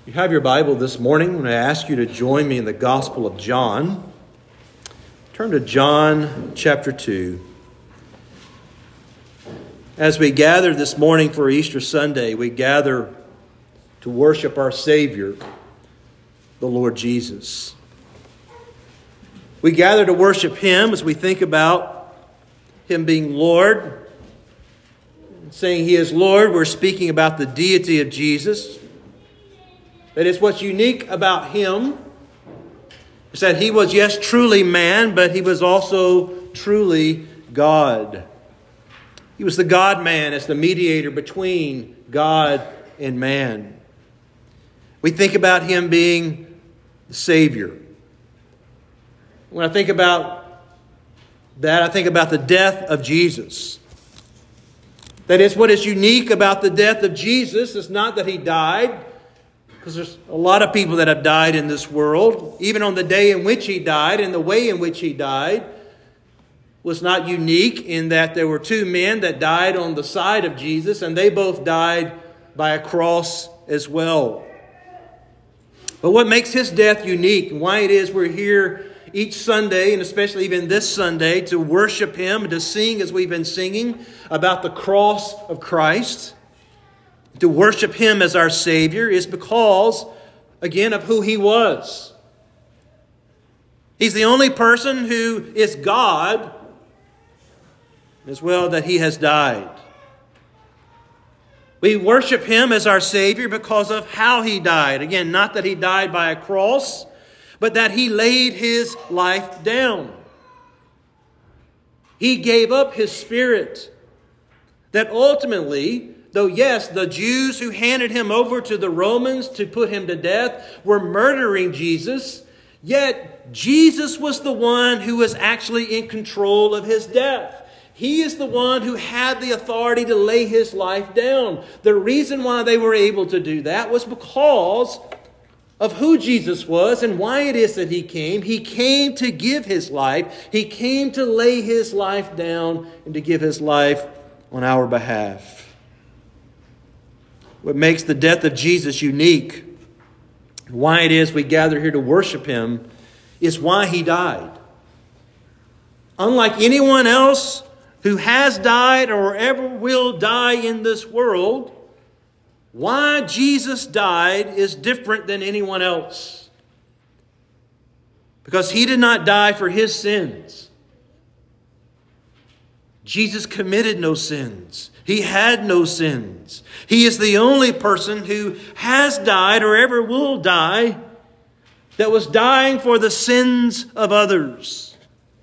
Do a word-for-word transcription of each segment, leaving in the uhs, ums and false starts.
You have your Bible this morning when I ask you to join me in the Gospel of John. Turn to John chapter two. As we gather this morning for Easter Sunday, we gather to worship our Savior, the Lord Jesus. We gather to worship Him as we think about Him being Lord. Saying He is Lord, we're speaking about the deity of Jesus. That is, what's unique about Him is that He was, yes, truly man, but He was also truly God. He was the God-man as the mediator between God and man. We think about Him being the Savior. When I think about that, I think about the death of Jesus. That is, what is unique about the death of Jesus is not that He died, because there's a lot of people that have died in this world. Even on the day in which He died and the way in which He died was not unique in that there were two men that died on the side of Jesus, and they both died by a cross as well. But what makes His death unique, and why it is we're here each Sunday, and especially even this Sunday, to worship Him and to sing as we've been singing about the cross of Christ, to worship Him as our Savior, is because, again, of who He was. He's the only person who is God, as well that He has died. We worship Him as our Savior because of how He died. Again, not that He died by a cross, but that He laid His life down. He gave up His Spirit. That ultimately, though yes, the Jews who handed Him over to the Romans to put Him to death were murdering Jesus, yet Jesus was the one who was actually in control of His death. He is the one who had the authority to lay His life down. The reason why they were able to do that was because of who Jesus was and why it is that He came. He came to give His life. He came to lay His life down and to give His life on our behalf. What makes the death of Jesus unique, why it is we gather here to worship Him, is why He died. Unlike anyone else who has died or ever will die in this world, why Jesus died is different than anyone else. Because He did not die for His sins. Jesus committed no sins. He had no sins. He is the only person who has died or ever will die that was dying for the sins of others.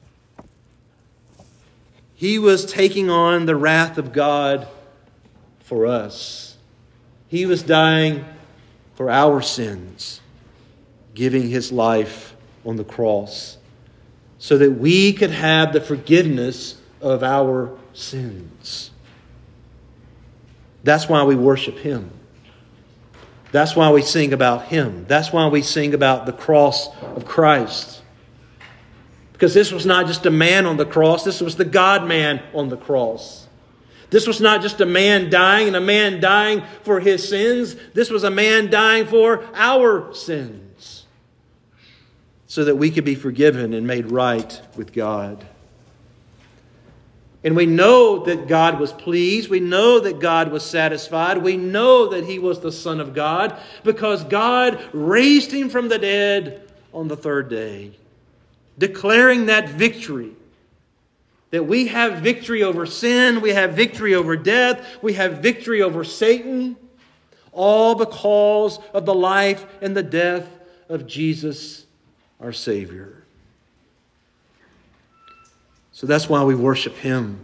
He was taking on the wrath of God for us. He was dying for our sins, giving His life on the cross so that we could have the forgiveness of our sins. That's why we worship Him. That's why we sing about Him. That's why we sing about the cross of Christ. Because this was not just a man on the cross. This was the God-man on the cross. This was not just a man dying and a man dying for his sins. This was a man dying for our sins, so that we could be forgiven and made right with God. And we know that God was pleased. We know that God was satisfied. We know that He was the Son of God because God raised Him from the dead on the third day, declaring that victory. That we have victory over sin, we have victory over death, we have victory over Satan, all because of the life and the death of Jesus, our Savior. So that's why we worship Him.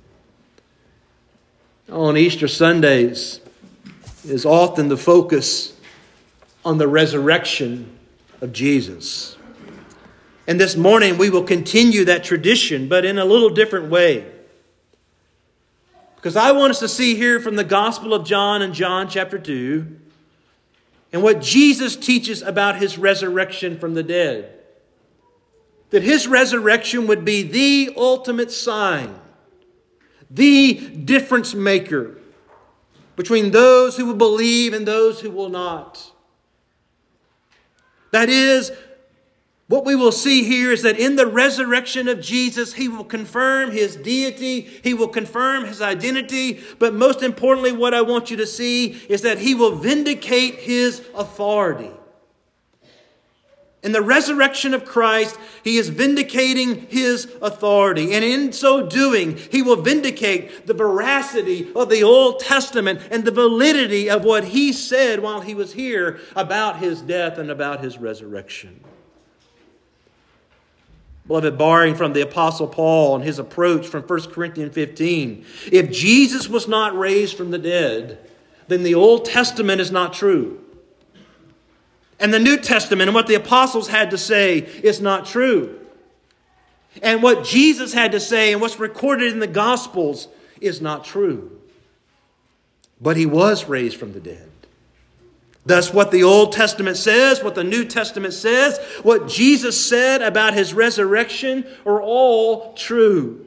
On Easter Sundays is often the focus on the resurrection of Jesus. And this morning we will continue that tradition, but in a little different way. Because I want us to see here from the Gospel of John and John chapter two, and what Jesus teaches about His resurrection from the dead. That His resurrection would be the ultimate sign, the difference maker between those who will believe and those who will not. That is, what we will see here is that in the resurrection of Jesus, He will confirm His deity. He will confirm His identity. But most importantly, what I want you to see is that He will vindicate His authority. In the resurrection of Christ, He is vindicating His authority. And in so doing, He will vindicate the veracity of the Old Testament and the validity of what He said while He was here about His death and about His resurrection. Beloved, borrowing from the Apostle Paul and his approach from First Corinthians fifteen, if Jesus was not raised from the dead, then the Old Testament is not true. And the New Testament and what the apostles had to say is not true. And what Jesus had to say and what's recorded in the Gospels is not true. But He was raised from the dead. Thus, what the Old Testament says, what the New Testament says, what Jesus said about His resurrection are all true.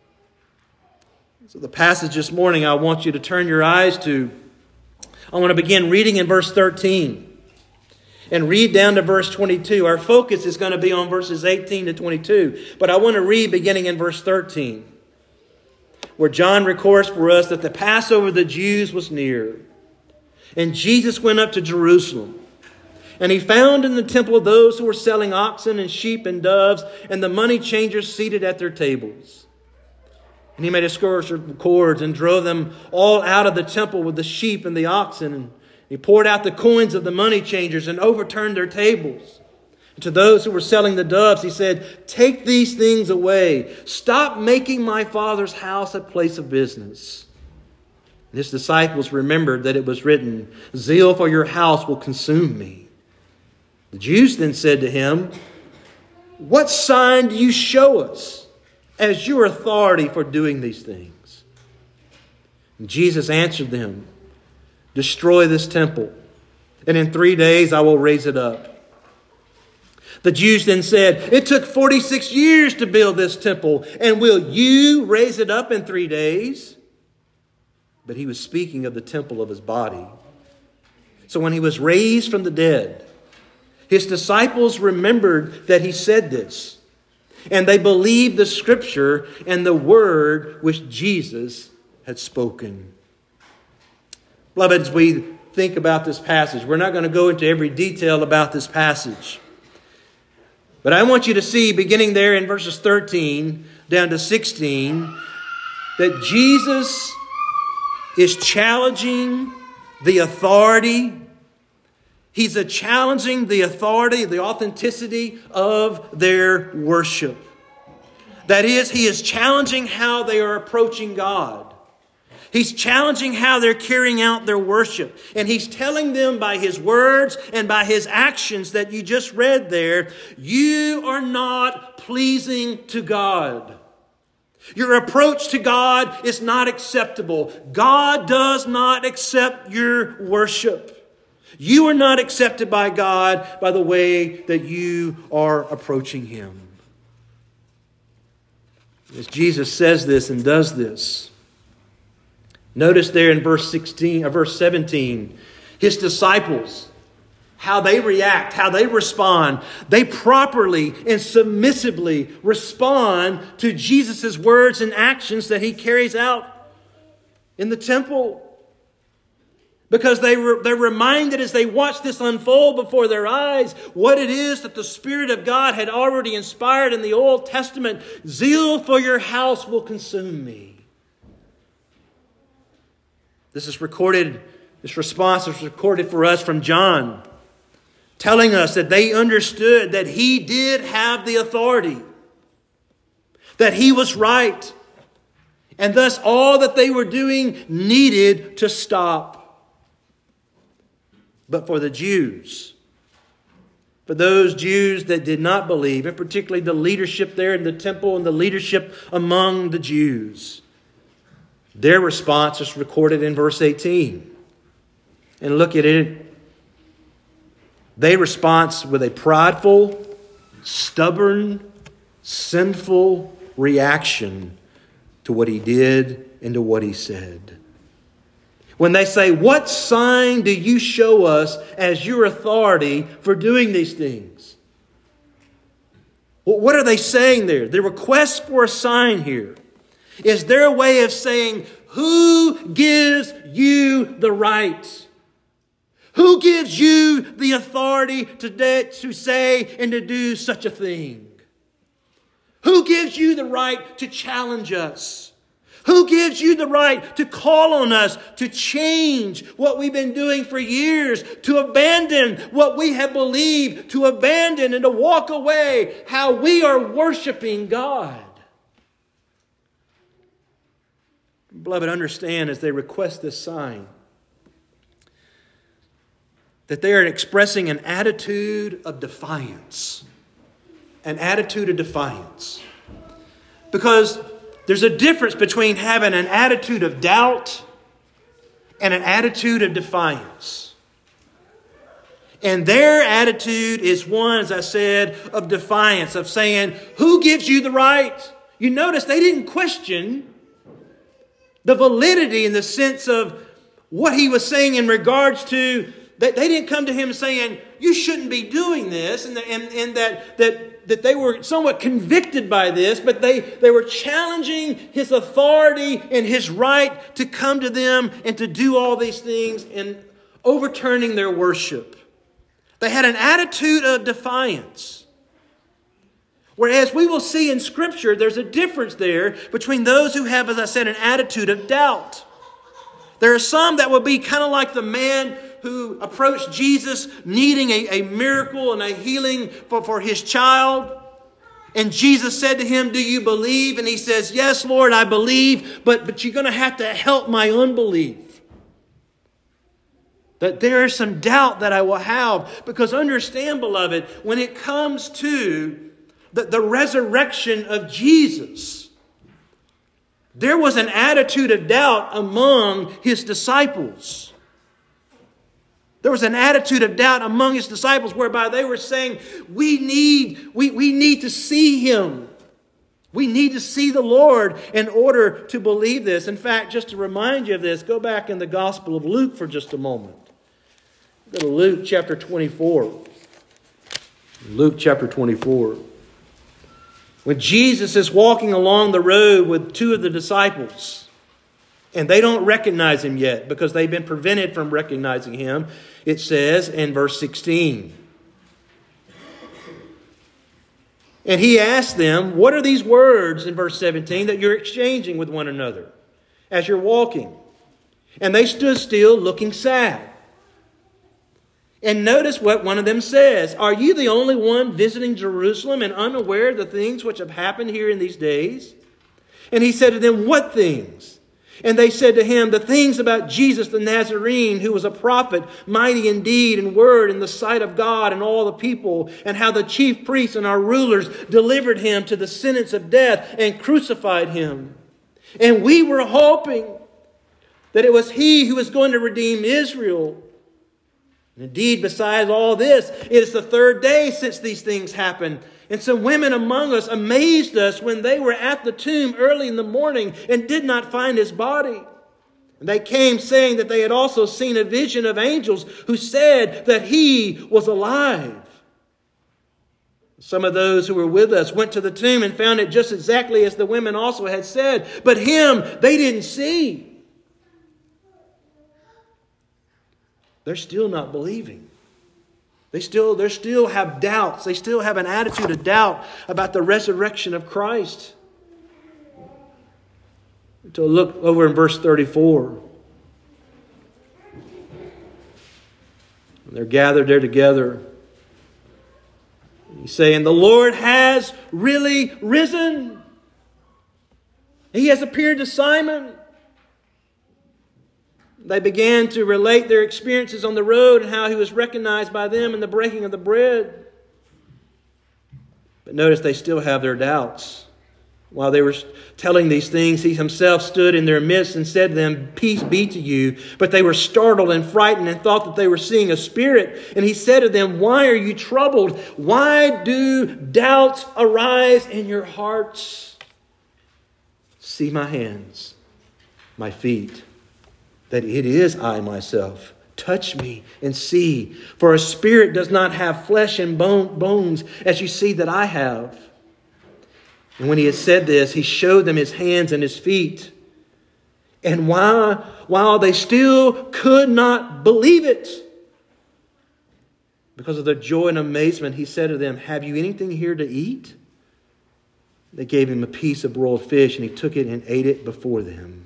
So the passage this morning I want you to turn your eyes to, I want to begin reading in verse thirteen. And read down to verse twenty-two. Our focus is going to be on verses eighteen to twenty-two. But I want to read beginning in verse thirteen, where John records for us that the Passover of the Jews was near. And Jesus went up to Jerusalem. And He found in the temple those who were selling oxen and sheep and doves, and the money changers seated at their tables. And He made a scourge of cords and drove them all out of the temple with the sheep and the oxen. And He poured out the coins of the money changers and overturned their tables. And to those who were selling the doves, He said, "Take these things away. Stop making my Father's house a place of business." And His disciples remembered that it was written, "Zeal for your house will consume me." The Jews then said to Him, "What sign do you show us as your authority for doing these things?" And Jesus answered them, "Destroy this temple, and in three days I will raise it up." The Jews then said, "It took forty-six years to build this temple, and will you raise it up in three days?" But He was speaking of the temple of His body. So when He was raised from the dead, His disciples remembered that He said this, and they believed the Scripture and the word which Jesus had spoken. Beloved, as we think about this passage, we're not going to go into every detail about this passage. But I want you to see, beginning there in verses thirteen down to sixteen, that Jesus is challenging the authority. He's a challenging the authority, the authenticity of their worship. That is, He is challenging how they are approaching God. He's challenging how they're carrying out their worship. And He's telling them by His words and by His actions that you just read there, you are not pleasing to God. Your approach to God is not acceptable. God does not accept your worship. You are not accepted by God by the way that you are approaching Him. As Jesus says this and does this, notice there in verse sixteen, or verse seventeen, His disciples, how they react, how they respond. They properly and submissively respond to Jesus' words and actions that He carries out in the temple. Because they re- they're reminded as they watch this unfold before their eyes what it is that the Spirit of God had already inspired in the Old Testament. Zeal for your house will consume me. This is recorded, this response is recorded for us from John, telling us that they understood that He did have the authority, that He was right, and thus all that they were doing needed to stop. But for the Jews, for those Jews that did not believe, and particularly the leadership there in the temple and the leadership among the Jews, their response is recorded in verse eighteen. And look at it. They respond with a prideful, stubborn, sinful reaction to what He did and to what He said. When they say, what sign do you show us as your authority for doing these things? Well, what are they saying there? The request for a sign here is their way of saying, who gives you the right? Who gives you the authority to, de- to say and to do such a thing? Who gives you the right to challenge us? Who gives you the right to call on us to change what we've been doing for years, to abandon what we have believed, to abandon and to walk away how we are worshiping God? Beloved, understand as they request this sign that they are expressing an attitude of defiance. An attitude of defiance. Because there's a difference between having an attitude of doubt and an attitude of defiance. And their attitude is one, as I said, of defiance, of saying, who gives you the right? You notice they didn't question the validity in the sense of what he was saying in regards to, that they didn't come to him saying, you shouldn't be doing this, and, and, and that, that, that they were somewhat convicted by this, but they, they were challenging his authority and his right to come to them and to do all these things and overturning their worship. They had an attitude of defiance. Whereas we will see in Scripture, there's a difference there between those who have, as I said, an attitude of doubt. There are some that will be kind of like the man who approached Jesus needing a, a miracle and a healing for, for his child. And Jesus said to him, do you believe? And he says, yes, Lord, I believe, but, but you're going to have to help my unbelief. That there is some doubt that I will have. Because understand, beloved, when it comes to the, the resurrection of Jesus, there was an attitude of doubt among his disciples. There was an attitude of doubt among his disciples whereby they were saying, we need, we, we need to see him. We need to see the Lord in order to believe this. In fact, just to remind you of this, go back in the Gospel of Luke for just a moment. Go to Luke chapter twenty-four. Luke chapter twenty-four. When Jesus is walking along the road with two of the disciples, and they don't recognize him yet because they've been prevented from recognizing him, it says in verse sixteen. And he asked them, what are these words in verse seventeen that you're exchanging with one another as you're walking? And they stood still looking sad. And notice what one of them says. Are you the only one visiting Jerusalem and unaware of the things which have happened here in these days? And he said to them, what things? And they said to him, the things about Jesus the Nazarene, who was a prophet, mighty in deed and word in the sight of God and all the people, and how the chief priests and our rulers delivered him to the sentence of death and crucified him. And we were hoping that it was he who was going to redeem Israel. And indeed, besides all this, it is the third day since these things happened. And some women among us amazed us when they were at the tomb early in the morning and did not find his body. And they came saying that they had also seen a vision of angels who said that he was alive. Some of those who were with us went to the tomb and found it just exactly as the women also had said. But him they didn't see. They're still not believing. They still, they still have doubts. They still have an attitude of doubt about the resurrection of Christ. To look over in verse thirty-four. They're gathered there together. He's saying, the Lord has really risen. He has appeared to Simon. They began to relate their experiences on the road and how he was recognized by them in the breaking of the bread. But notice they still have their doubts. While they were telling these things, he himself stood in their midst and said to them, peace be to you. But they were startled and frightened and thought that they were seeing a spirit. And he said to them, why are you troubled? Why do doubts arise in your hearts? See my hands, my feet. that it is I myself. Touch me and see. For a spirit does not have flesh and bone, bones as you see that I have. And when he had said this, he showed them his hands and his feet. And while, while they still could not believe it, because of their joy and amazement, he said to them, have you anything here to eat? They gave him a piece of broiled fish, and he took it and ate it before them.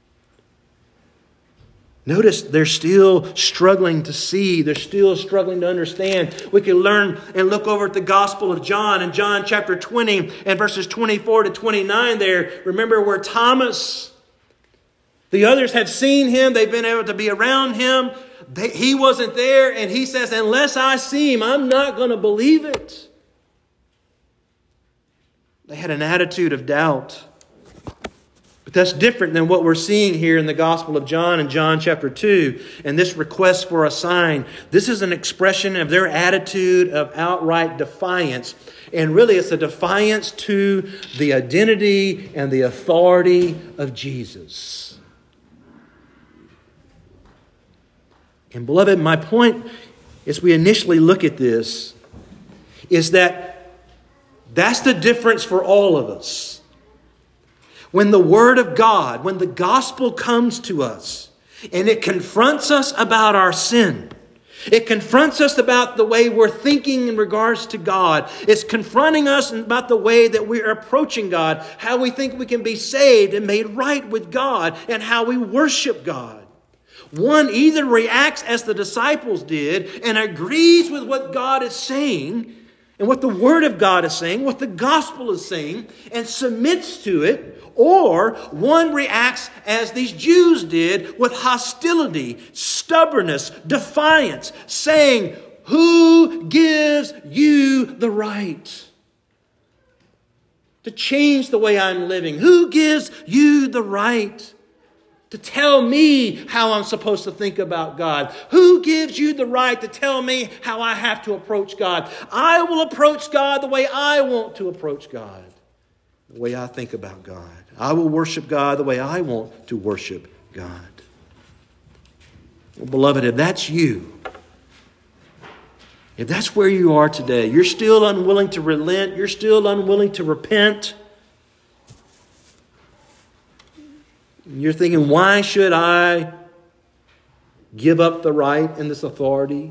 Notice they're still struggling to see. They're still struggling to understand. We can learn and look over at the Gospel of John in John chapter twenty and verses twenty-four to twenty-nine there. Remember where Thomas, the others have seen him. They've been able to be around him. They, he wasn't there. And he says, unless I see him, I'm not going to believe it. They had an attitude of doubt. But that's different than what we're seeing here in the Gospel of John in John chapter two. And this request for a sign, this is an expression of their attitude of outright defiance. And really it's a defiance to the identity and the authority of Jesus. And beloved, my point as we initially look at this is that that's the difference for all of us. When the Word of God, when the gospel comes to us and it confronts us about our sin, it confronts us about the way we're thinking in regards to God. It's confronting us about the way that we're approaching God, how we think we can be saved and made right with God, and how we worship God. One either reacts as the disciples did and agrees with what God is saying and what the Word of God is saying, what the gospel is saying, and submits to it. Or one reacts as these Jews did with hostility, stubbornness, defiance, saying, who gives you the right to change the way I'm living? Who gives you the right to tell me how I'm supposed to think about God? Who gives you the right to tell me how I have to approach God? I will approach God the way I want to approach God, the way I think about God. I will worship God the way I want to worship God. Well, beloved, if that's you, if that's where you are today, you're still unwilling to relent, you're still unwilling to repent, you're thinking, why should I give up the right and this authority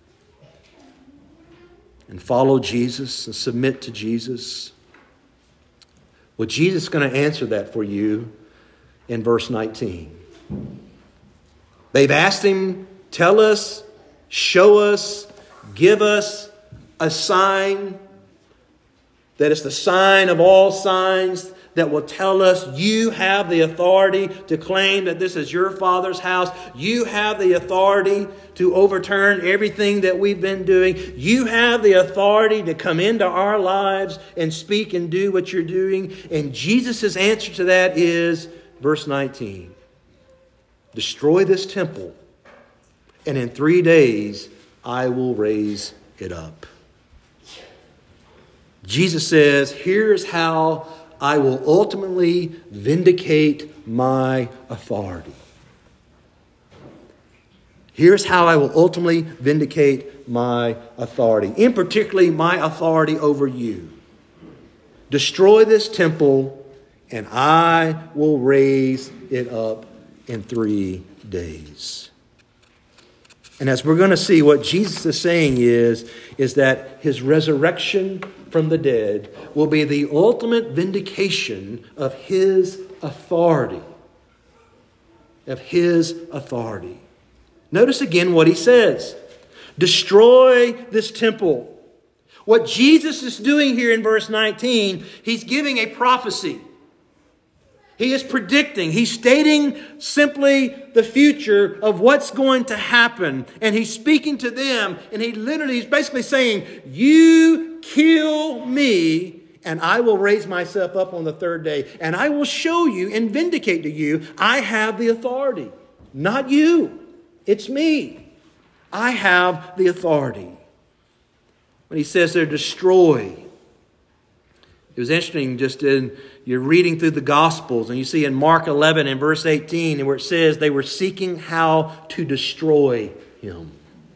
and follow Jesus and submit to Jesus? Well, Jesus is going to answer that for you in verse nineteen. They've asked him, tell us, show us, give us a sign that is the sign of all signs, that will tell us you have the authority to claim that this is your Father's house. You have the authority to overturn everything that we've been doing. You have the authority to come into our lives and speak and do what you're doing. And Jesus' answer to that is, verse nineteen, destroy this temple, and in three days I will raise it up. Jesus says, here's how I will ultimately vindicate my authority. Here's how I will ultimately vindicate my authority. In particularly, my authority over you. Destroy this temple, and I will raise it up in three days. And as we're going to see, what Jesus is saying is, is that his resurrection from the dead will be the ultimate vindication of his authority. Of his authority. Notice again what he says. Destroy this temple. What Jesus is doing here in verse nineteen, he's giving a prophecy. He is predicting. He's stating simply the future of what's going to happen. And he's speaking to them. And he literally is basically saying, you kill me and I will raise myself up on the third day. And I will show you and vindicate to you, I have the authority. Not you. It's me. I have the authority. When he says there, destroy. It was interesting just in, you're reading through the Gospels and you see in Mark eleven and verse eighteen where it says they were seeking how to destroy him.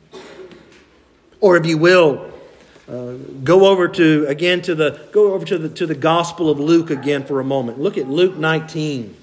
Or if you will, uh, go over to, again, to the, go over to the, to the Gospel of Luke again for a moment. Look at Luke nineteen.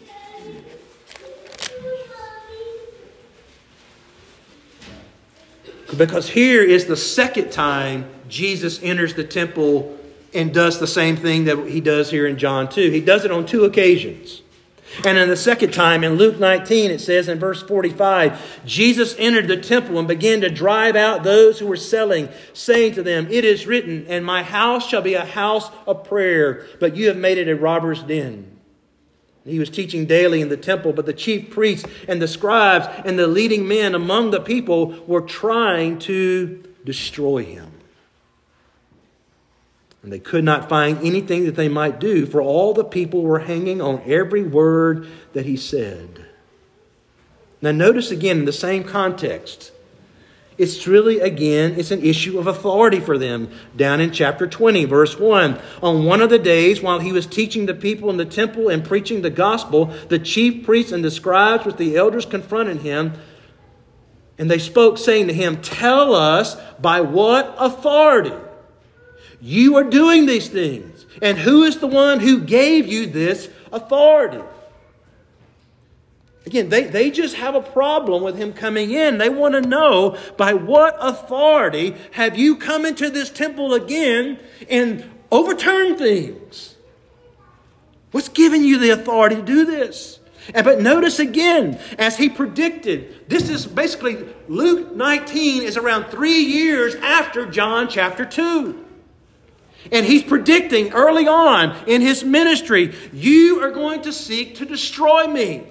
Because here is the second time Jesus enters the temple and does the same thing that he does here in John two. He does it on two occasions. And in the second time, in Luke nineteen, it says in verse forty-five, Jesus entered the temple and began to drive out those who were selling, saying to them, "It is written, and my house shall be a house of prayer, but you have made it a robber's den." He was teaching daily in the temple, but the chief priests and the scribes and the leading men among the people were trying to destroy him. And they could not find anything that they might do, for all the people were hanging on every word that he said. Now notice again in the same context, it's really, again, it's an issue of authority for them. Down in chapter twenty, verse one. On one of the days, while he was teaching the people in the temple and preaching the gospel, the chief priests and the scribes with the elders confronted him. And they spoke, saying to him, "Tell us by what authority you are doing these things, and who is the one who gave you this authority?" Again, they, they just have a problem with him coming in. They want to know, by what authority have you come into this temple again and overturned things? What's giving you the authority to do this? And, but notice again, as he predicted, this is basically, Luke nineteen is around three years after John chapter two. And he's predicting early on in his ministry, you are going to seek to destroy me.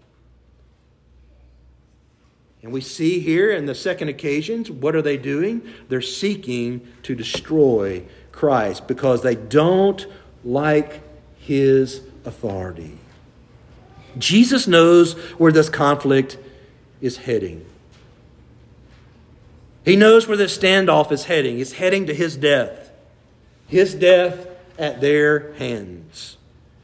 And we see here in the second occasions, what are they doing? They're seeking to destroy Christ because they don't like his authority. Jesus knows where this conflict is heading. He knows where this standoff is heading. It's heading to his death. His death at their hands.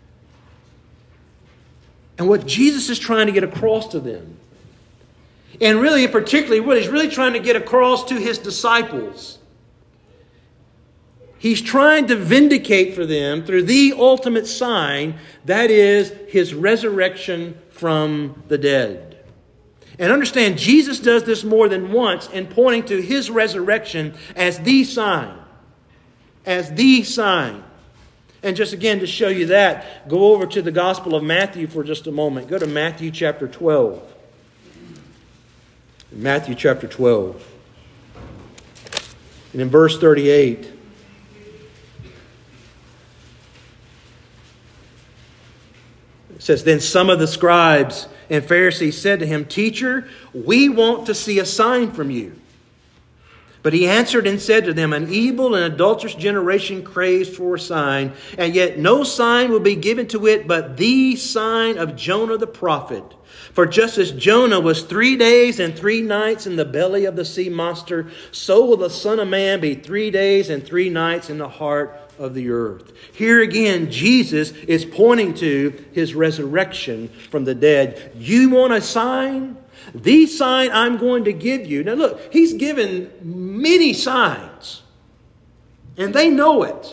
And what Jesus is trying to get across to them, and really, particularly, what he's really trying to get across to his disciples, he's trying to vindicate for them through the ultimate sign, that is his resurrection from the dead. And understand, Jesus does this more than once in pointing to his resurrection as the sign. As the sign. And just again, to show you that, go over to the Gospel of Matthew for just a moment. Go to Matthew chapter twelve. Matthew chapter twelve. And in verse thirty-eight, it says, "Then some of the scribes and Pharisees said to him, 'Teacher, we want to see a sign from you.' But he answered and said to them, 'An evil and adulterous generation craves for a sign, and yet no sign will be given to it but the sign of Jonah the prophet. For just as Jonah was three days and three nights in the belly of the sea monster, so will the Son of Man be three days and three nights in the heart of the earth.'" Here again, Jesus is pointing to his resurrection from the dead. You want a sign? The sign I'm going to give you. Now look, he's given many signs. And they know it.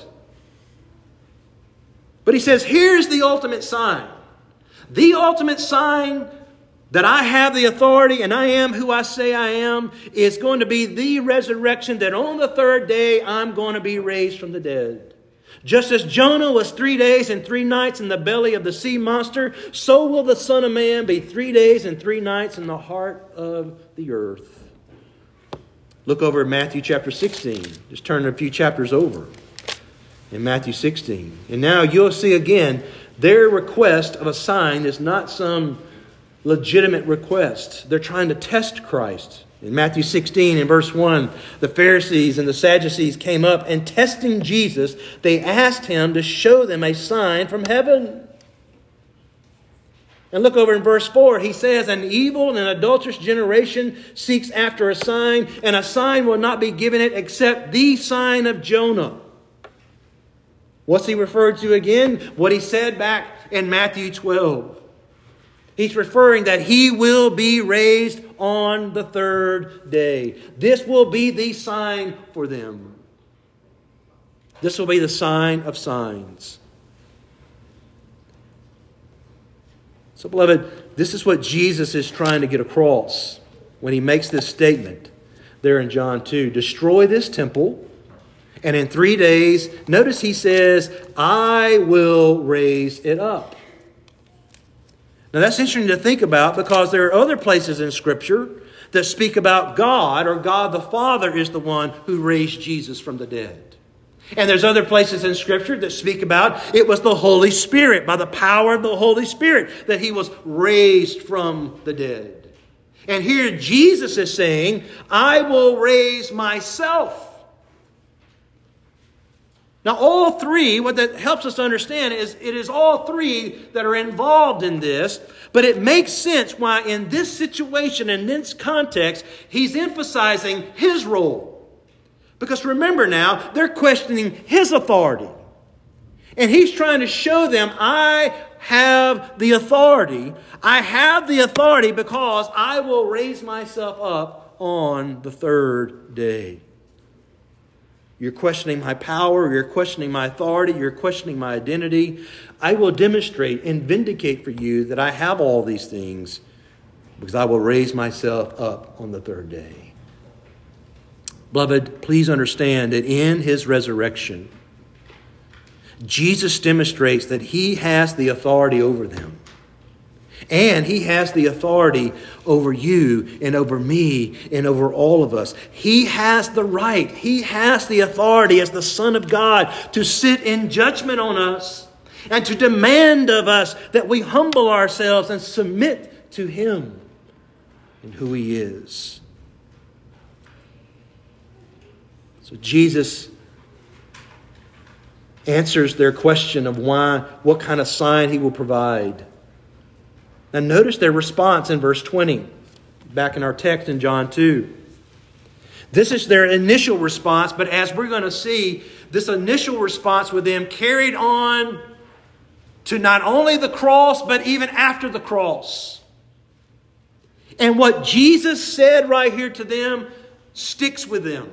But he says, here's the ultimate sign. The ultimate sign that I have the authority and I am who I say I am is going to be the resurrection, that on the third day I'm going to be raised from the dead. Just as Jonah was three days and three nights in the belly of the sea monster, so will the Son of Man be three days and three nights in the heart of the earth. Look over at Matthew chapter sixteen. Just turn a few chapters over in Matthew sixteen. And now you'll see again, their request of a sign is not some legitimate request. They're trying to test Christ. In Matthew sixteen, in verse one, the Pharisees and the Sadducees came up, and testing Jesus, they asked him to show them a sign from heaven. And look over in verse four, he says, "An evil and adulterous generation seeks after a sign, and a sign will not be given it except the sign of Jonah." What's he referred to again? What he said back in Matthew twelve. He's referring that he will be raised on the third day. This will be the sign for them. This will be the sign of signs. So, beloved, this is what Jesus is trying to get across when he makes this statement there in John two. Destroy this temple, and in three days, notice he says, I will raise it up. Now that's interesting to think about, because there are other places in Scripture that speak about God, or God the Father is the one who raised Jesus from the dead. And there's other places in Scripture that speak about it was the Holy Spirit, by the power of the Holy Spirit, that he was raised from the dead. And here Jesus is saying, I will raise myself. Now all three, what that helps us to understand is it is all three that are involved in this, but it makes sense why in this situation, in this context, he's emphasizing his role. Because remember now, they're questioning his authority. And he's trying to show them, I have the authority. I have the authority because I will raise myself up on the third day. You're questioning my power. You're questioning my authority. You're questioning my identity. I will demonstrate and vindicate for you that I have all these things because I will raise myself up on the third day. Beloved, please understand that in his resurrection, Jesus demonstrates that he has the authority over them. And he has the authority over you and over me and over all of us. He has the right. He has the authority as the Son of God to sit in judgment on us and to demand of us that we humble ourselves and submit to him and who he is. So Jesus answers their question of why, what kind of sign he will provide. Now notice their response in verse twenty, back in our text in John two. This is their initial response, but as we're going to see, this initial response with them carried on to not only the cross, but even after the cross. And what Jesus said right here to them sticks with them.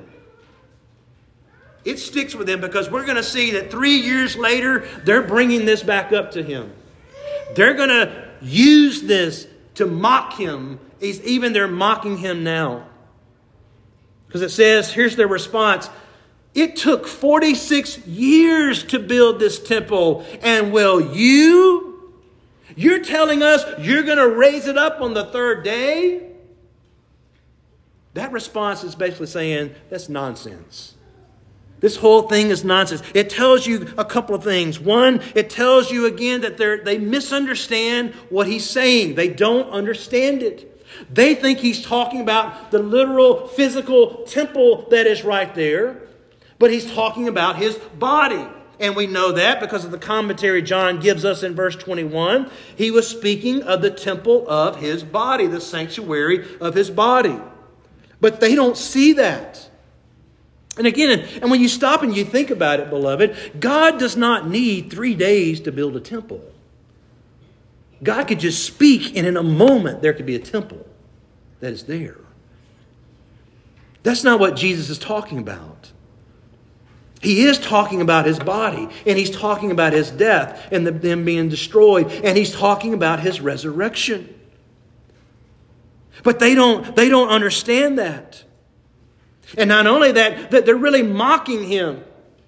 It sticks with them because we're going to see that three years later, they're bringing this back up to him. They're going to use this to mock him. Even they're mocking him now. Because it says, here's their response. It took forty-six years to build this temple. And will you? You're telling us you're going to raise it up on the third day? That response is basically saying, that's nonsense. This whole thing is nonsense. It tells you a couple of things. One, it tells you again that they they misunderstand what he's saying. They don't understand it. They think he's talking about the literal physical temple that is right there, but he's talking about his body. And we know that because of the commentary John gives us in verse twenty-one. He was speaking of the temple of his body, the sanctuary of his body. But they don't see that. And again, and when you stop and you think about it, beloved, God does not need three days to build a temple. God could just speak, and in a moment there could be a temple that is there. That's not what Jesus is talking about. He is talking about his body, and he's talking about his death and the, them being destroyed, and he's talking about his resurrection. But they don't, they don't understand that. And not only that, that they're really mocking him.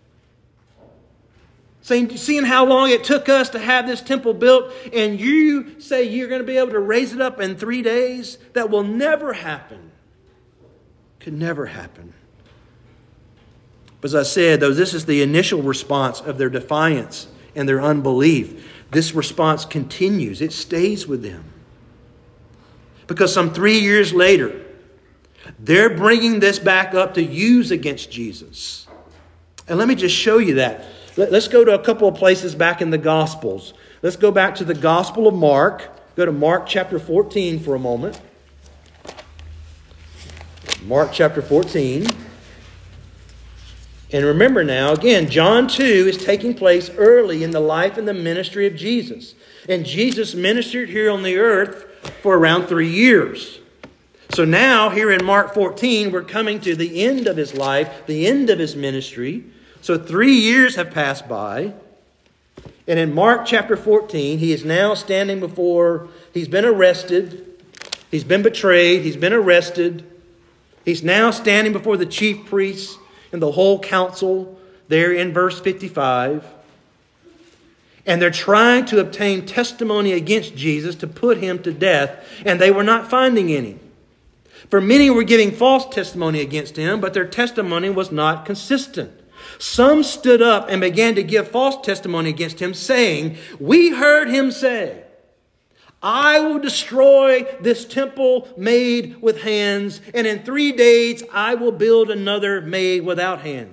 Saying, seeing how long it took us to have this temple built, and you say you're going to be able to raise it up in three days? That will never happen. Could never happen. But as I said, though, this is the initial response of their defiance and their unbelief. This response continues. It stays with them. Because some three years later, they're bringing this back up to use against Jesus. And let me just show you that. Let's go to a couple of places back in the Gospels. Let's go back to the Gospel of Mark. Go to Mark chapter fourteen for a moment. Mark chapter fourteen. And remember now, again, John two is taking place early in the life and the ministry of Jesus. And Jesus ministered here on the earth for around three years. So now, here in Mark fourteen, we're coming to the end of his life, the end of his ministry. So three years have passed by. And in Mark chapter fourteen, he is now standing before, he's been arrested, he's been betrayed, he's been arrested. He's now standing before the chief priests and the whole council there in verse fifty-five. And they're trying to obtain testimony against Jesus to put him to death, and they were not finding any. For many were giving false testimony against him, but their testimony was not consistent. Some stood up and began to give false testimony against him, saying, "We heard him say, 'I will destroy this temple made with hands, and in three days I will build another made without hands.'"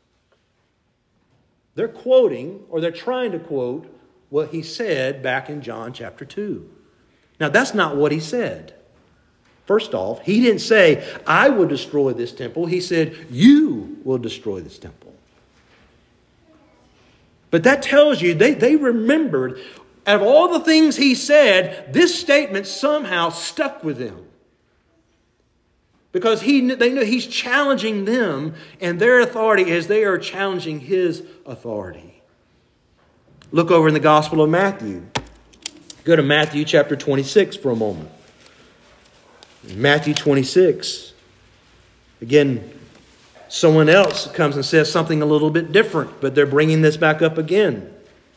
They're quoting, or they're trying to quote, what he said back in John chapter two. Now, that's not what he said. First off, he didn't say, "I will destroy this temple." He said, "You will destroy this temple." But that tells you they, they remembered, out of all the things he said, this statement somehow stuck with them. Because he, they know he's challenging them and their authority as they are challenging his authority. Look over in the Gospel of Matthew. Go to Matthew chapter twenty-six for a moment. In Matthew twenty-six. Again, someone else comes and says something a little bit different, but they're bringing this back up again.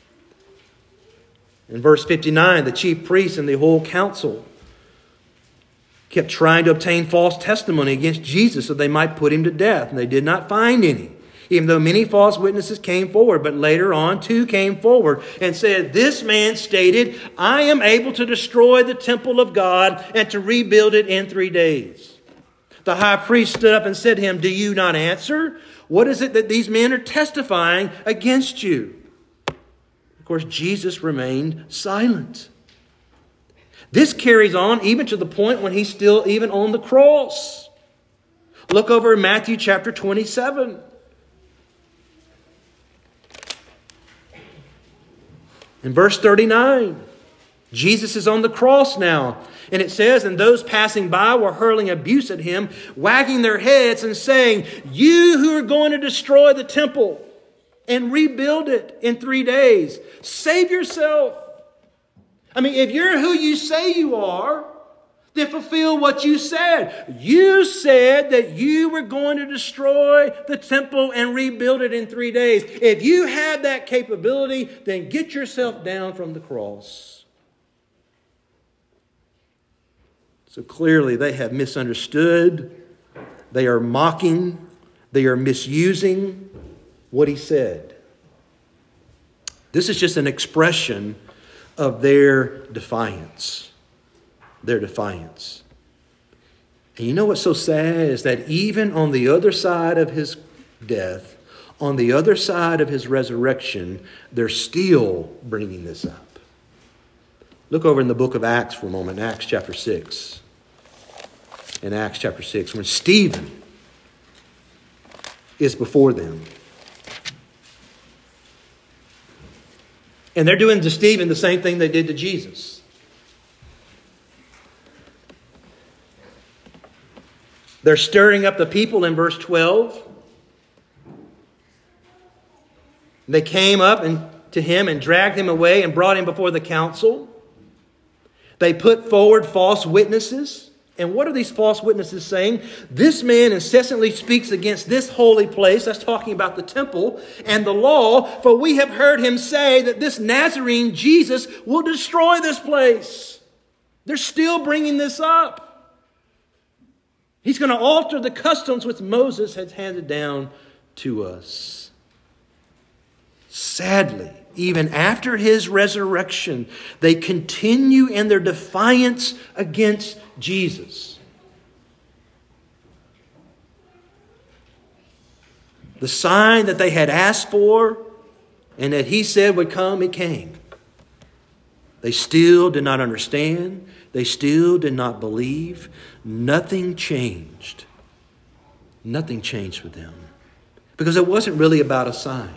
In verse fifty-nine, the chief priests and the whole council kept trying to obtain false testimony against Jesus so they might put him to death. And they did not find any, even though many false witnesses came forward. But later on, two came forward and said, "This man stated, 'I am able to destroy the temple of God and to rebuild it in three days.'" The high priest stood up and said to him, "Do you not answer? What is it that these men are testifying against you?" Of course, Jesus remained silent. This carries on even to the point when he's still even on the cross. Look over in Matthew chapter twenty-seven. In verse thirty-nine, Jesus is on the cross now. And it says, "And those passing by were hurling abuse at him, wagging their heads and saying, 'You who are going to destroy the temple and rebuild it in three days, save yourself.'" I mean, if you're who you say you are, then fulfill what you said. You said that you were going to destroy the temple and rebuild it in three days. If you have that capability, then get yourself down from the cross. So clearly they have misunderstood. They are mocking. They are misusing what he said. This is just an expression of their defiance. Their defiance. And you know what's so sad is that even on the other side of his death, on the other side of his resurrection, they're still bringing this up. Look over in the book of Acts for a moment, Acts chapter six. In Acts chapter six, when Stephen is before them. And they're doing to Stephen the same thing they did to Jesus. They're stirring up the people in verse twelve. They came up and to him and dragged him away and brought him before the council. They put forward false witnesses. And what are these false witnesses saying? "This man incessantly speaks against this holy place," that's talking about the temple, "and the law, for we have heard him say that this Nazarene Jesus will destroy this place." They're still bringing this up. He's going to alter the customs which Moses has handed down to us. Sadly, even after his resurrection, they continue in their defiance against Jesus. The sign that they had asked for and that he said would come, it came. They still did not understand. They still did not believe. Nothing changed. Nothing changed with them. Because it wasn't really about a sign.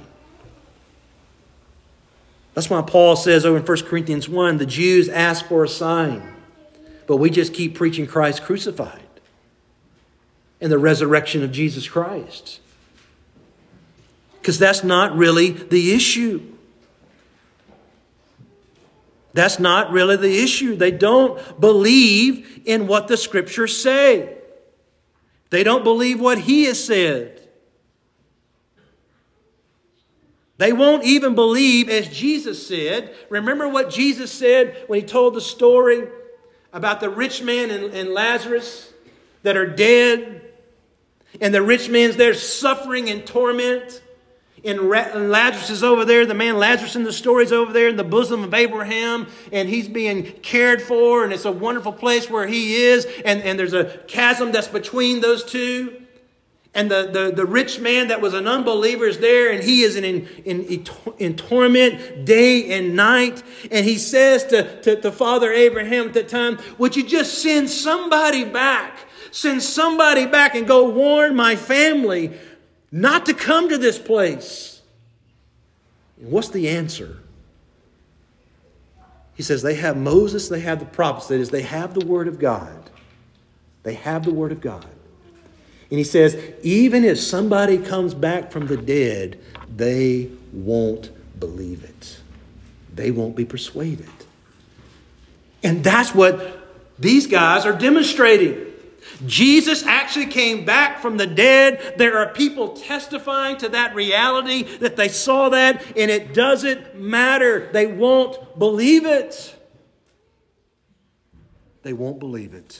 That's why Paul says over in First Corinthians one, the Jews ask for a sign, but we just keep preaching Christ crucified and the resurrection of Jesus Christ. Because that's not really the issue. That's not really the issue. They don't believe in what the Scriptures say. They don't believe what He has said. They won't even believe as Jesus said. Remember what Jesus said when He told the story about the rich man and, and Lazarus that are dead? And the rich man's there suffering and torment. And Lazarus is over there. The man Lazarus in the story is over there in the bosom of Abraham. And he's being cared for. And it's a wonderful place where he is. And, and there's a chasm that's between those two. And the, the, the rich man that was an unbeliever is there. And he is in, in, in, in torment day and night. And he says to, to, to Father Abraham at that time, would you just send somebody back? Send somebody back and go warn my family not to come to this place. And what's the answer? He says they have Moses, they have the prophets. That is, they have the Word of God. They have the Word of God. And he says, even if somebody comes back from the dead, they won't believe it. They won't be persuaded. And that's what these guys are demonstrating. Jesus actually came back from the dead. There are people testifying to that reality, that they saw that, and it doesn't matter. They won't believe it. They won't believe it.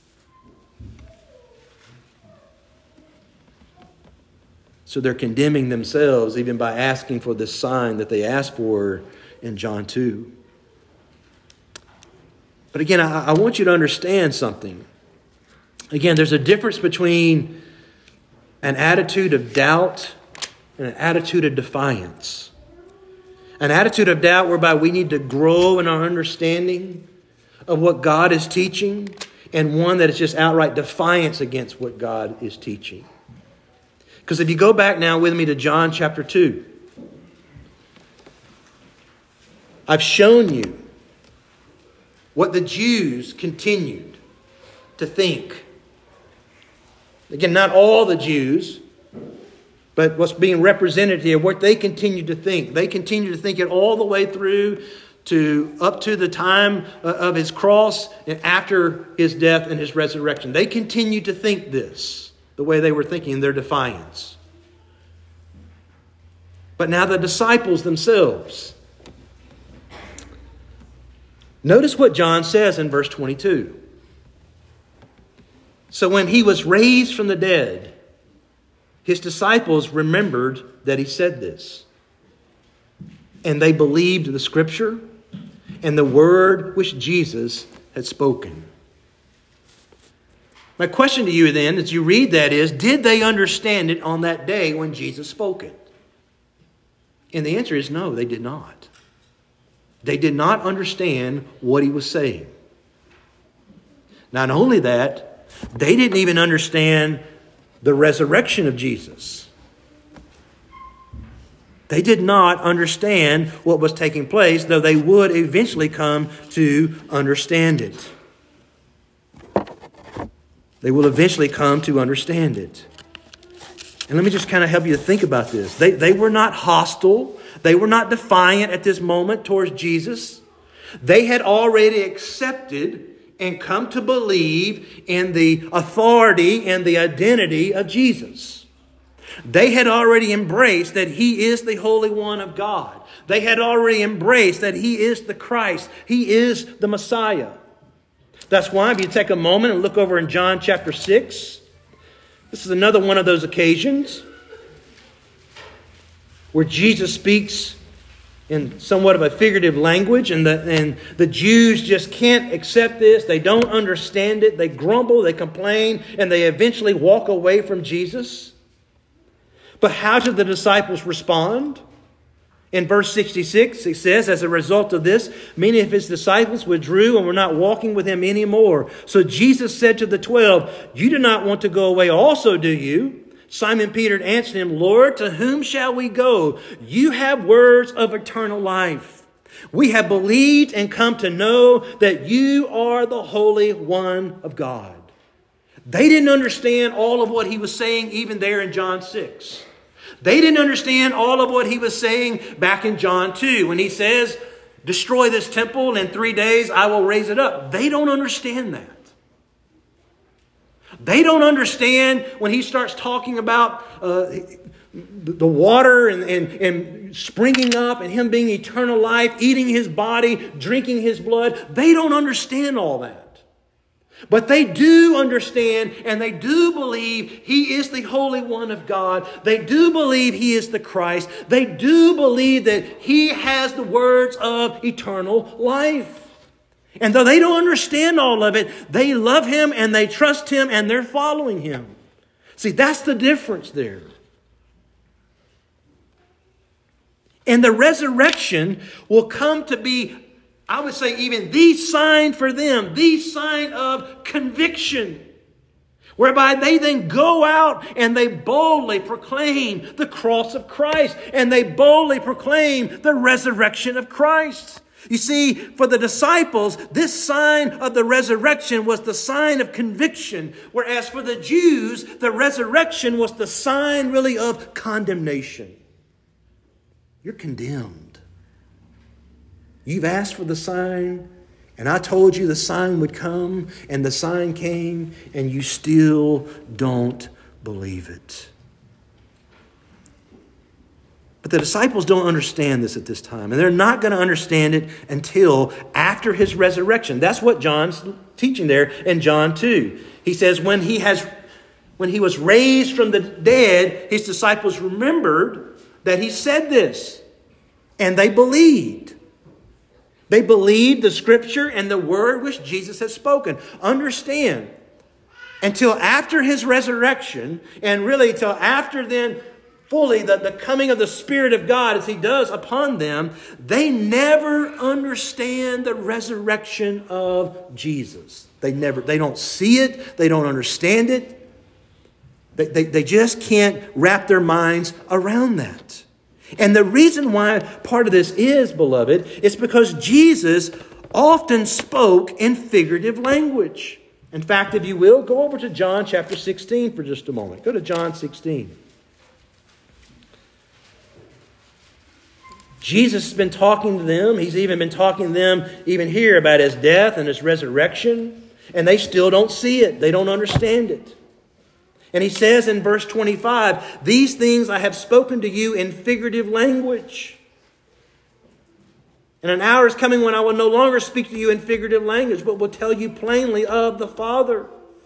So they're condemning themselves even by asking for this sign that they asked for in John two. But again, I, I want you to understand something. Again, there's a difference between an attitude of doubt and an attitude of defiance. An attitude of doubt whereby we need to grow in our understanding of what God is teaching, and one that is just outright defiance against what God is teaching. Because if you go back now with me to John chapter two, I've shown you what the Jews continued to think. Again, not all the Jews, but what's being represented here, what they continue to think. They continue to think it all the way through to up to the time of His cross and after His death and His resurrection. They continue to think this, the way they were thinking in their defiance. But now the disciples themselves. Notice what John says in verse twenty-two. So when He was raised from the dead, His disciples remembered that He said this. And they believed the Scripture and the word which Jesus had spoken. My question to you then, as you read that, is, did they understand it on that day when Jesus spoke it? And the answer is no, they did not. They did not understand what He was saying. Not only that, they didn't even understand the resurrection of Jesus. They did not understand what was taking place, though they would eventually come to understand it. They will eventually come to understand it. And let me just kind of help you to think about this. They, they were not hostile. They were not defiant at this moment towards Jesus. They had already accepted and come to believe in the authority and the identity of Jesus. They had already embraced that He is the Holy One of God. They had already embraced that He is the Christ. He is the Messiah. That's why if you take a moment and look over in John chapter six, this is another one of those occasions where Jesus speaks in somewhat of a figurative language, and the, and the Jews just can't accept this. They don't understand it. They grumble, they complain, and they eventually walk away from Jesus. But how did the disciples respond? In verse sixty-six, it says, as a result of this, many of His disciples withdrew and were not walking with Him anymore. So Jesus said to the twelve, you do not want to go away also, do you? Simon Peter answered him, Lord, to whom shall we go? You have words of eternal life. We have believed and come to know that you are the Holy One of God. They didn't understand all of what he was saying even there in John six. They didn't understand all of what he was saying back in John two when he says, destroy this temple and in three days I will raise it up. They don't understand that. They don't understand when he starts talking about uh, the water and, and, and springing up and him being eternal life, eating his body, drinking his blood. They don't understand all that. But they do understand and they do believe he is the Holy One of God. They do believe he is the Christ. They do believe that he has the words of eternal life. And though they don't understand all of it, they love him and they trust him and they're following him. See, that's the difference there. And the resurrection will come to be, I would say, even the sign for them, the sign of conviction, whereby they then go out and they boldly proclaim the cross of Christ and they boldly proclaim the resurrection of Christ. You see, for the disciples, this sign of the resurrection was the sign of conviction, whereas for the Jews, the resurrection was the sign really of condemnation. You're condemned. You've asked for the sign, and I told you the sign would come, and the sign came, and you still don't believe it. But the disciples don't understand this at this time, and they're not going to understand it until after his resurrection. That's what John's teaching there in John two. He says when he has, when he was raised from the dead, his disciples remembered that he said this, and they believed. They believed the scripture and the word which Jesus had spoken. Understand, until after his resurrection, and really till after then fully the, the coming of the Spirit of God as he does upon them, they never understand the resurrection of Jesus. They never, they don't see it. They don't understand it. They, they, they just can't wrap their minds around that. And the reason why part of this is, beloved, is because Jesus often spoke in figurative language. In fact, if you will, go over to John chapter sixteen for just a moment. Go to John sixteen. Jesus has been talking to them. He's even been talking to them even here about his death and his resurrection. And they still don't see it. They don't understand it. And he says in verse twenty-five, these things I have spoken to you in figurative language. And an hour is coming when I will no longer speak to you in figurative language, but will tell you plainly of the Father.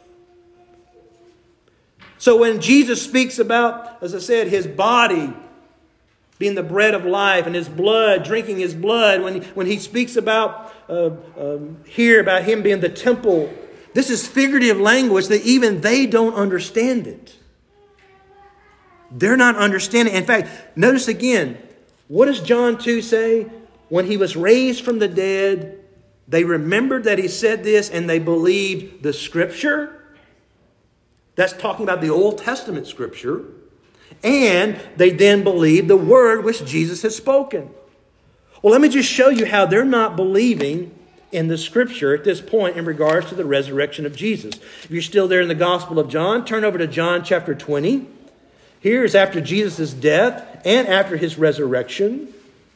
So when Jesus speaks about, as I said, his body being the bread of life and his blood, drinking his blood, when, when he speaks about uh, um, here about him being the temple, this is figurative language that even they don't understand it. They're not understanding. In fact, notice again, what does John two say? When he was raised from the dead, they remembered that he said this and they believed the scripture. That's talking about the Old Testament scripture. And they then believed the word which Jesus had spoken. Well, let me just show you how they're not believing in the scripture at this point in regards to the resurrection of Jesus. If you're still there in the Gospel of John, turn over to John chapter twenty. Here is after Jesus' death and after his resurrection.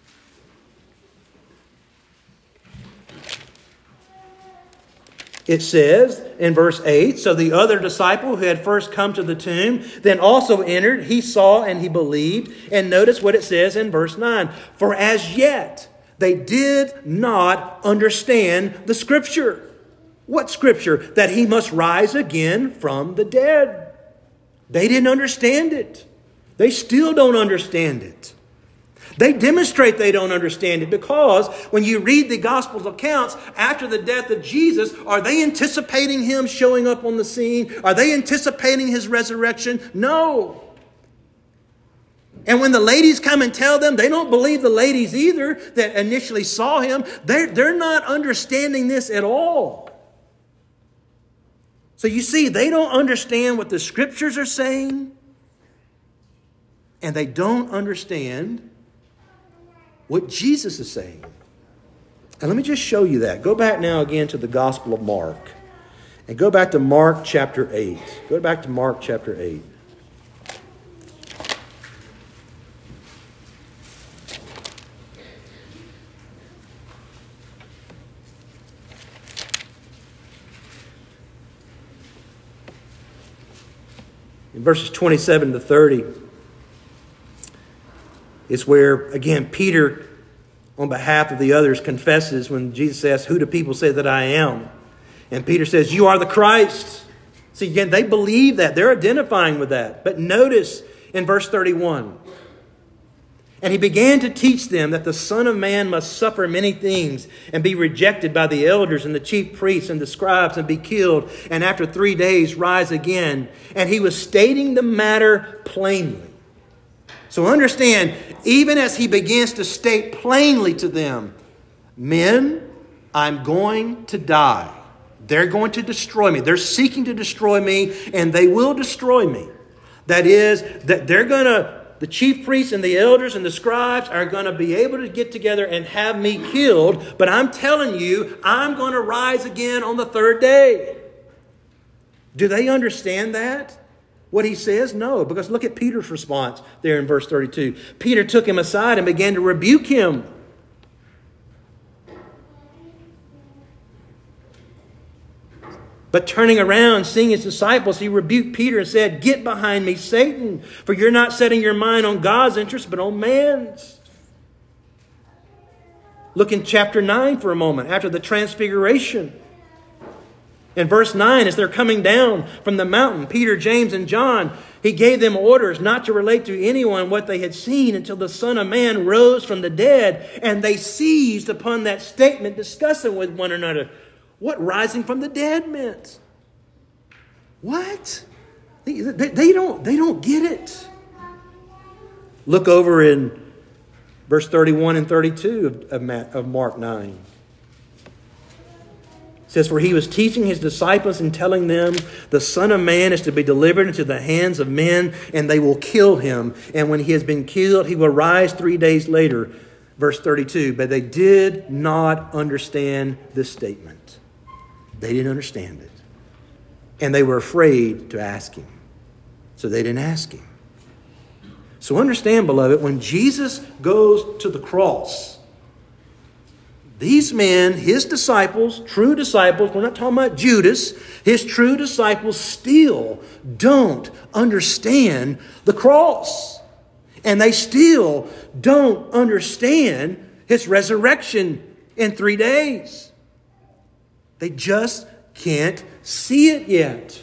It says in verse eight, so the other disciple who had first come to the tomb then also entered. He saw and he believed. And notice what it says in verse nine. For as yet they did not understand the scripture. What scripture? That he must rise again from the dead. They didn't understand it. They still don't understand it. They demonstrate they don't understand it because when you read the Gospel's accounts after the death of Jesus, are they anticipating him showing up on the scene? Are they anticipating his resurrection? No. And when the ladies come and tell them, they don't believe the ladies either that initially saw him. They're, they're not understanding this at all. So you see, they don't understand what the scriptures are saying. And they don't understand what Jesus is saying. And let me just show you that. Go back now again to the Gospel of Mark. And go back to Mark chapter eight. Go back to Mark chapter eight. In verses twenty-seven to thirty, it's where, again, Peter, on behalf of the others, confesses when Jesus asks, "Who do people say that I am?" And Peter says, "You are the Christ." See, again, they believe that. They're identifying with that. But notice in verse thirty-one, "And he began to teach them that the Son of Man must suffer many things and be rejected by the elders and the chief priests and the scribes and be killed, and after three days rise again." And he was stating the matter plainly. So understand, even as he begins to state plainly to them, "Men, I'm going to die. They're going to destroy me. They're seeking to destroy me, and they will destroy me." That is, that they're going to, the chief priests and the elders and the scribes are going to be able to get together and have me killed. But I'm telling you, I'm going to rise again on the third day. Do they understand that? What he says? No, because look at Peter's response there in verse thirty-two. Peter took him aside and began to rebuke him. But turning around, seeing his disciples, he rebuked Peter and said, "Get behind me, Satan, for you're not setting your mind on God's interest, but on man's." Look in chapter nine for a moment, after the transfiguration. In verse nine, as they're coming down from the mountain, Peter, James, and John, he gave them orders not to relate to anyone what they had seen until the Son of Man rose from the dead. And they seized upon that statement, discussing with one another what rising from the dead meant. What? They, they, they don't, they don't get it. Look over in verse thirty-one and thirty-two of, of, of Mark nine. It says, "For he was teaching his disciples and telling them, the Son of Man is to be delivered into the hands of men, and they will kill him. And when he has been killed, he will rise three days later." Verse thirty-two, "But they did not understand this statement." They didn't understand it. And they were afraid to ask him. So they didn't ask him. So understand, beloved, when Jesus goes to the cross, these men, his disciples, true disciples, we're not talking about Judas, his true disciples still don't understand the cross. And they still don't understand his resurrection in three days. They just can't see it yet.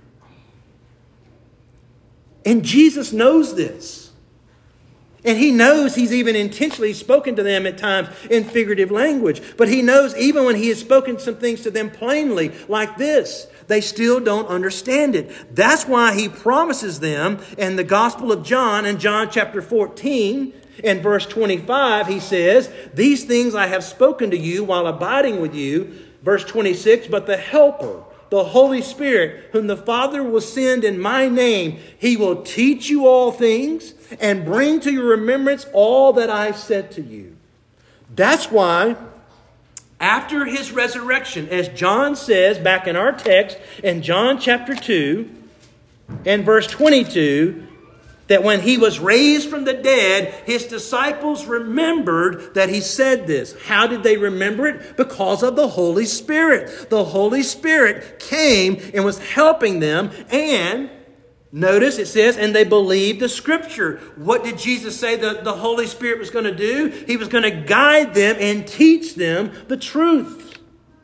And Jesus knows this. And he knows he's even intentionally spoken to them at times in figurative language. But he knows even when he has spoken some things to them plainly like this, they still don't understand it. That's why he promises them in the Gospel of John, in John chapter fourteen, in verse twenty-five, he says, "These things I have spoken to you while abiding with you." Verse twenty-six, "But the Helper, the Holy Spirit, whom the Father will send in my name, he will teach you all things and bring to your remembrance all that I said to you." That's why after his resurrection, as John says back in our text in John chapter two and verse twenty-two, that when he was raised from the dead, his disciples remembered that he said this. How did they remember it? Because of the Holy Spirit. The Holy Spirit came and was helping them. And notice it says, and they believed the Scripture. What did Jesus say that the Holy Spirit was going to do? He was going to guide them and teach them the truth.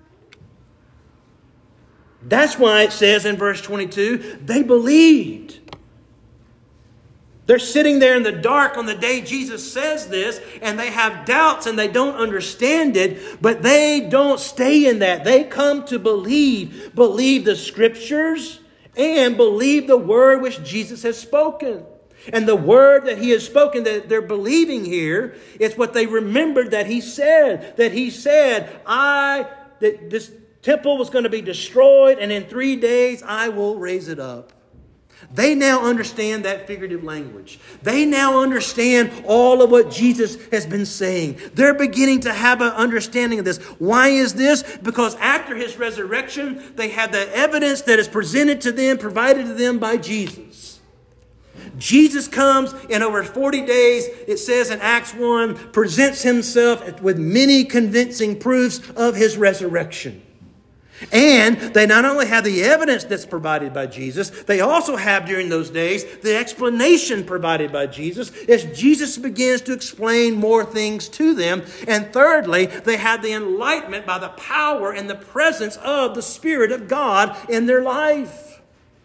That's why it says in verse twenty-two, they believed. They're sitting there in the dark on the day Jesus says this, and they have doubts and they don't understand it, but they don't stay in that. They come to believe, believe the Scriptures and believe the word which Jesus has spoken. And the word that he has spoken that they're believing here is what they remembered that he said. That he said, I, that this temple was going to be destroyed, and in three days I will raise it up. They now understand that figurative language. They now understand all of what Jesus has been saying. They're beginning to have an understanding of this. Why is this? Because after his resurrection, they have the evidence that is presented to them, provided to them by Jesus. Jesus comes and over forty days, it says in Acts one, presents himself with many convincing proofs of his resurrection. And they not only have the evidence that's provided by Jesus, they also have during those days the explanation provided by Jesus as Jesus begins to explain more things to them. And thirdly, they have the enlightenment by the power and the presence of the Spirit of God in their life.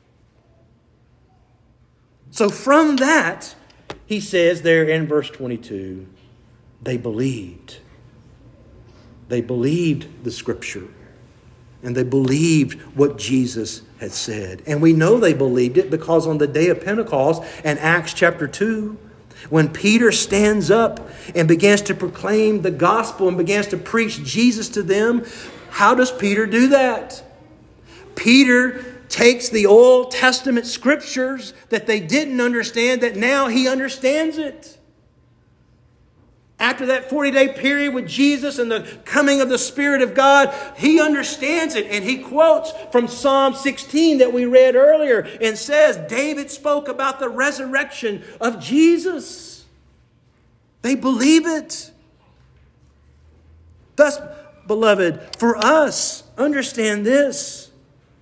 So from that, he says there in verse twenty-two, they believed. They believed the Scripture. And they believed what Jesus had said. And we know they believed it because on the day of Pentecost in Acts chapter two, when Peter stands up and begins to proclaim the gospel and begins to preach Jesus to them, how does Peter do that? Peter takes the Old Testament scriptures that they didn't understand, that now he understands it. After that forty-day period with Jesus and the coming of the Spirit of God, he understands it. And he quotes from Psalm sixteen that we read earlier and says, David spoke about the resurrection of Jesus. They believe it. Thus, beloved, for us, understand this.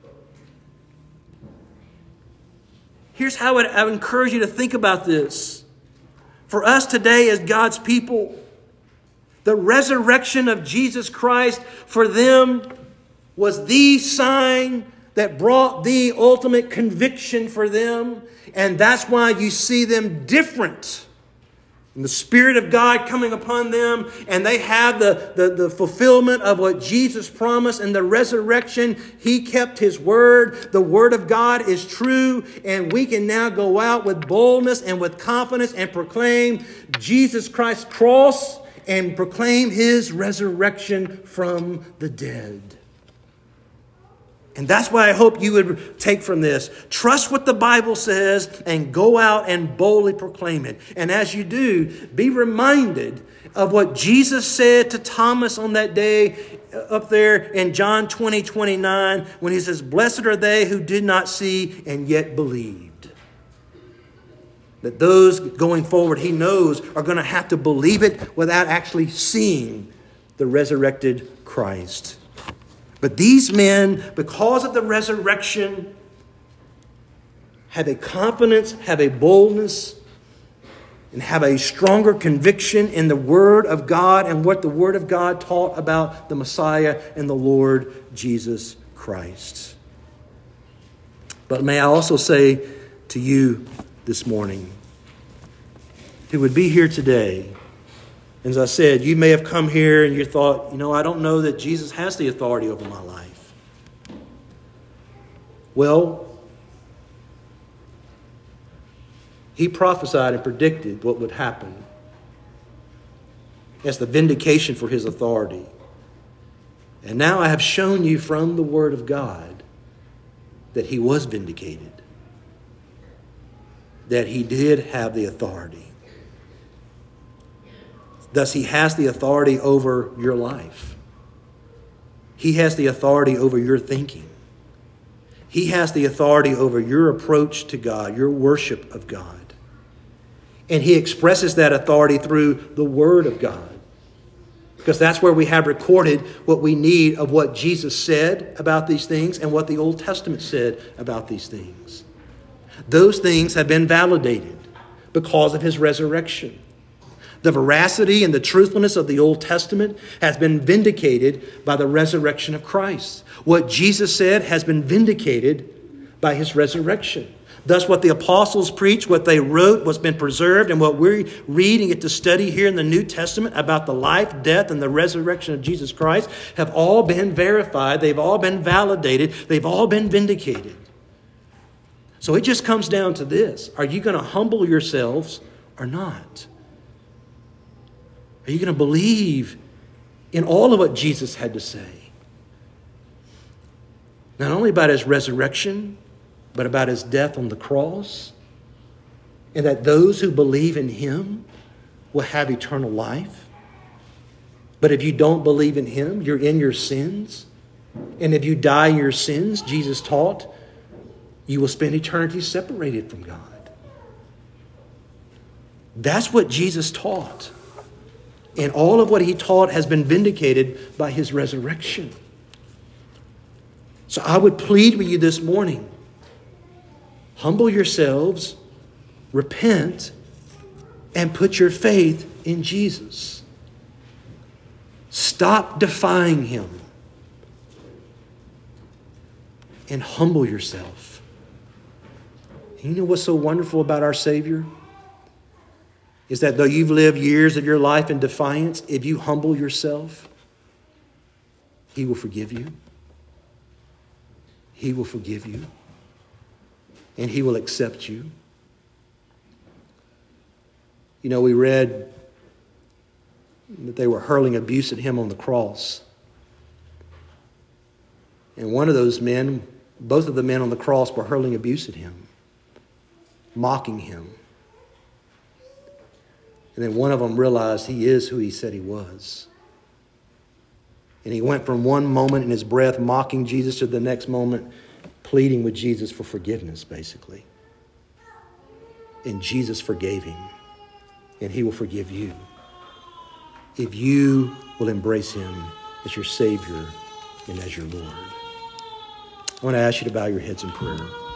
Here's how I would encourage you to think about this. For us today as God's people, the resurrection of Jesus Christ for them was the sign that brought the ultimate conviction for them. And that's why you see them different. And the Spirit of God coming upon them, and they have the, the, the fulfillment of what Jesus promised in the resurrection. He kept His word. The word of God is true, and we can now go out with boldness and with confidence and proclaim Jesus Christ's cross and proclaim His resurrection from the dead. And that's why I hope you would take from this. Trust what the Bible says and go out and boldly proclaim it. And as you do, be reminded of what Jesus said to Thomas on that day up there in John twenty, twenty-nine, when He says, "Blessed are they who did not see and yet believed." That those going forward, He knows, are going to have to believe it without actually seeing the resurrected Christ. But these men, because of the resurrection, have a confidence, have a boldness, and have a stronger conviction in the Word of God and what the Word of God taught about the Messiah and the Lord Jesus Christ. But may I also say to you this morning, who would be here today, as I said, you may have come here and you thought, you know, I don't know that Jesus has the authority over my life. Well, He prophesied and predicted what would happen as the vindication for His authority. And now I have shown you from the Word of God that He was vindicated, that He did have the authority. Thus, He has the authority over your life. He has the authority over your thinking. He has the authority over your approach to God, your worship of God. And He expresses that authority through the Word of God. Because that's where we have recorded what we need of what Jesus said about these things and what the Old Testament said about these things. Those things have been validated because of His resurrection. The veracity and the truthfulness of the Old Testament has been vindicated by the resurrection of Christ. What Jesus said has been vindicated by His resurrection. Thus, what the apostles preached, what they wrote, what's been preserved, and what we read and get to study here in the New Testament about the life, death, and the resurrection of Jesus Christ have all been verified. They've all been validated. They've all been vindicated. So it just comes down to this. Are you going to humble yourselves or not? Are you going to believe in all of what Jesus had to say? Not only about His resurrection, but about his death on the cross, and that those who believe in him will have eternal life. But if you don't believe in him, you're in your sins. And if you die in your sins, Jesus taught, you will spend eternity separated from God. That's what Jesus taught. And all of what he taught has been vindicated by his resurrection. So I would plead with you this morning, humble yourselves, repent, and put your faith in Jesus. Stop defying him and humble yourself. And you know what's so wonderful about our Savior? Is that though you've lived years of your life in defiance, if you humble yourself, he will forgive you. He will forgive you. And he will accept you. You know, we read that they were hurling abuse at him on the cross. And one of those men, both of the men on the cross were hurling abuse at him, mocking him. And then one of them realized he is who he said he was. And he went from one moment in his breath mocking Jesus to the next moment pleading with Jesus for forgiveness, basically. And Jesus forgave him. And he will forgive you if you will embrace him as your Savior and as your Lord. I want to ask you to bow your heads in prayer.